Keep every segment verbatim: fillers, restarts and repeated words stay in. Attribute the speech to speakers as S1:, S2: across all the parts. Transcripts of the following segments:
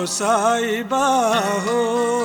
S1: साहिबा हो।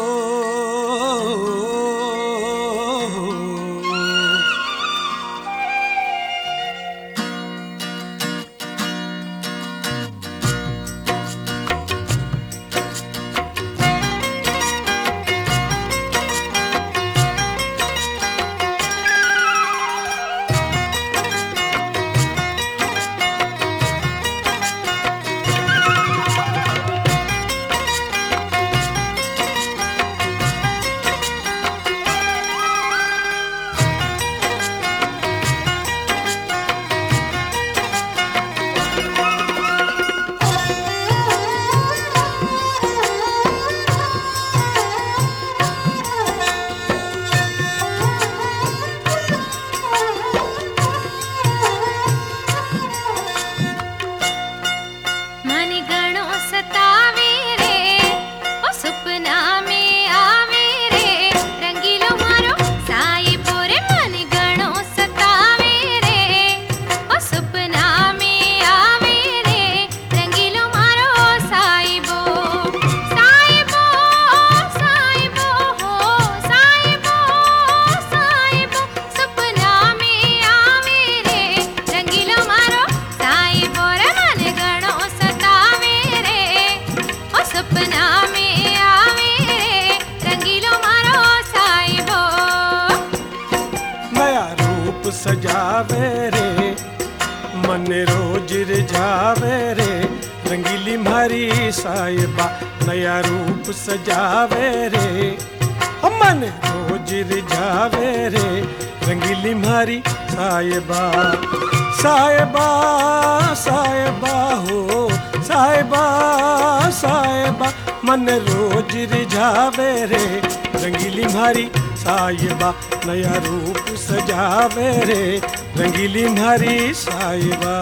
S1: सजावे रे मन रोज रिझावे रे रंगीली म्हारी साहिबा नया रूप सजावे रे मन रोज रिझावे रे रंगीली म्हारी साहिबा। साहिबा साहिबा हो साहिबा साहिबा मन रोज रिझावे रे रंगीली म्हारी साहिबा नया रूप सजावे रे रंगीली म्हारी साहिबा।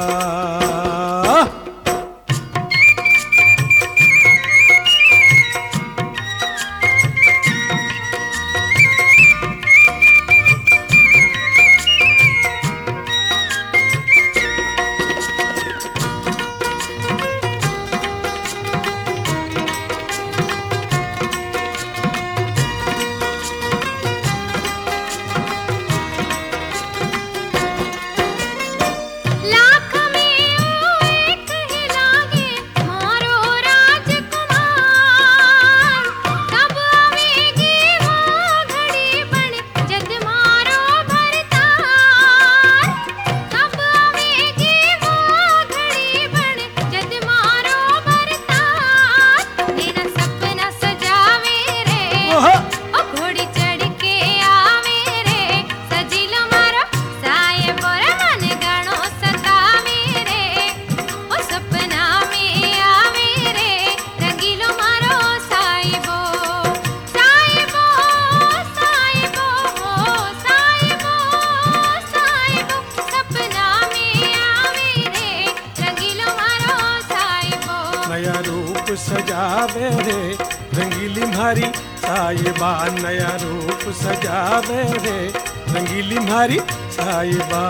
S1: नया रूप सजावे रे रंगीली म्हारी साहिबा नया रूप सजावे रे रंगीली म्हारी साहिबा।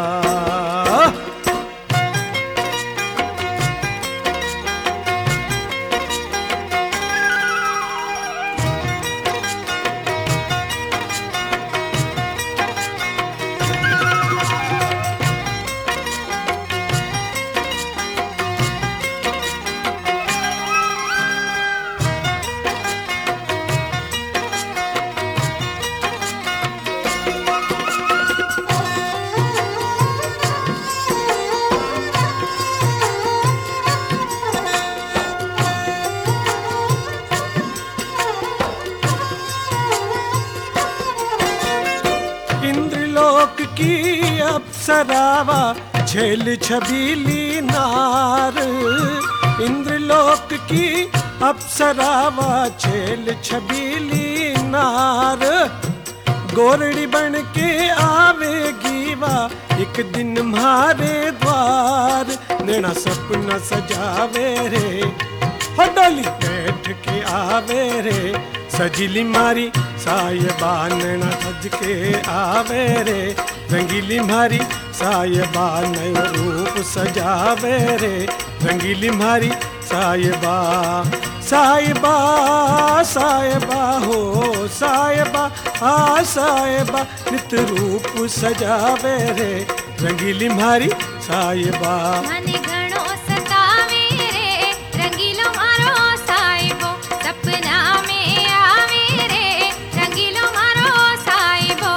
S1: इंद्रलोक की अप्सरावा झेल छबीली नार। इंद्रलोक की अप्सरावा झेल छबीली नार। गोरड़ी बन के आवेगी वा एक दिन म्हारे द्वार। नैना सपना सजावे रे हो डोली बैठ के आवे रे सजिली मारी साहिबा नैना सज के आवे रे, रंगीली मारी साहिबा नयो रूप सजावे रे, रंगीली मारी साहिबा। साहिबा साहिबा हो साहिबा, आ साहिबा नित रूप सजावे रे, रंगीली मारी साहिबा।
S2: મને ઘણો સતાવે રે, રંગીલો મારો સાહેબો, સપના में આવે રે, રંગીલો મારો સાહેબો।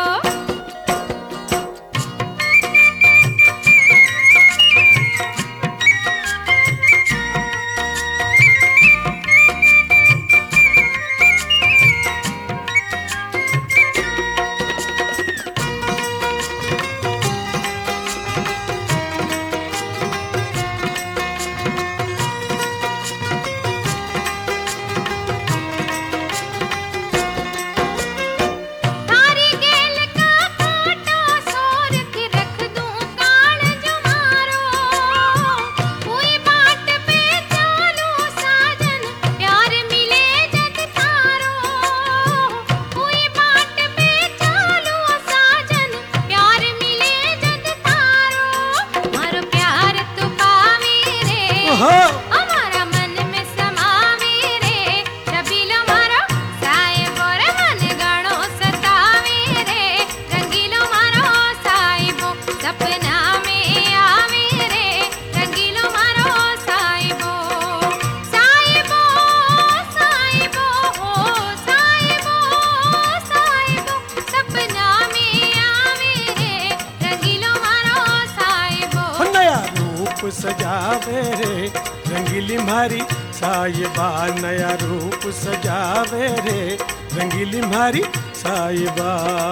S2: तारी गेल का कांटो सोरख रख दूं कान जो मारो, कोई बाट पे चालू साजन प्यार मिले जग तारो, कोई बाट पे चालू साजन प्यार मिले जग तारो। मारो प्यार तो पावे रे,
S1: ओहो
S2: हमारा मन में समावे रे, छबीलो मारो साहेबो रे, मन घणो सतावे रे, रंगीलो मारो साहेबो, सपना में आवे रे, रंगीलो मारो साहेबो। साहेबो साहेबो हो साहेबो साहेबो, सपना में आवे रे, रंगीलो मारो साहेबो।
S1: नया रूप सजावे रे, रंगीली मारी साहिबा नया रूप सजावे रे, रंगीली मारी साहिबा।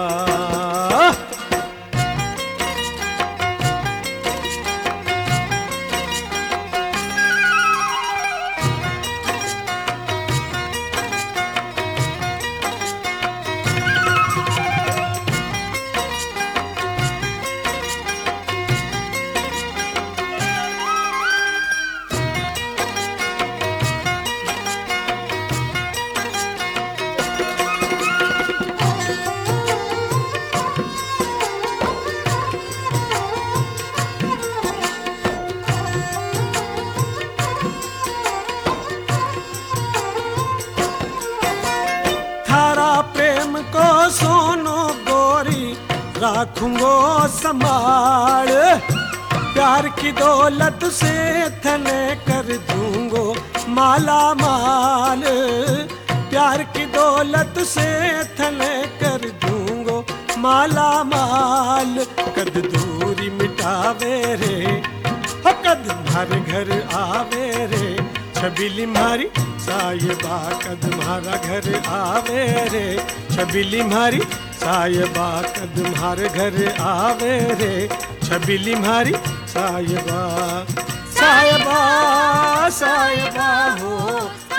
S1: थारा प्रेम को सोनो गोरी राखूंगो संभाल, प्यार की दौलत से थने कर दूंगो माला माल, प्यार की दौलत से थने कर दूंगो माला माल। कद दूरी मिटावे रे, हो कद हर घर आवे रे, छबीली मारी साहिबा कद म्हारा घर आवे रे, छबीली मारी साहिबा कद म्हारे घर आवे रे, छबीली मारी साहिबा। साहिबा साहिबा हो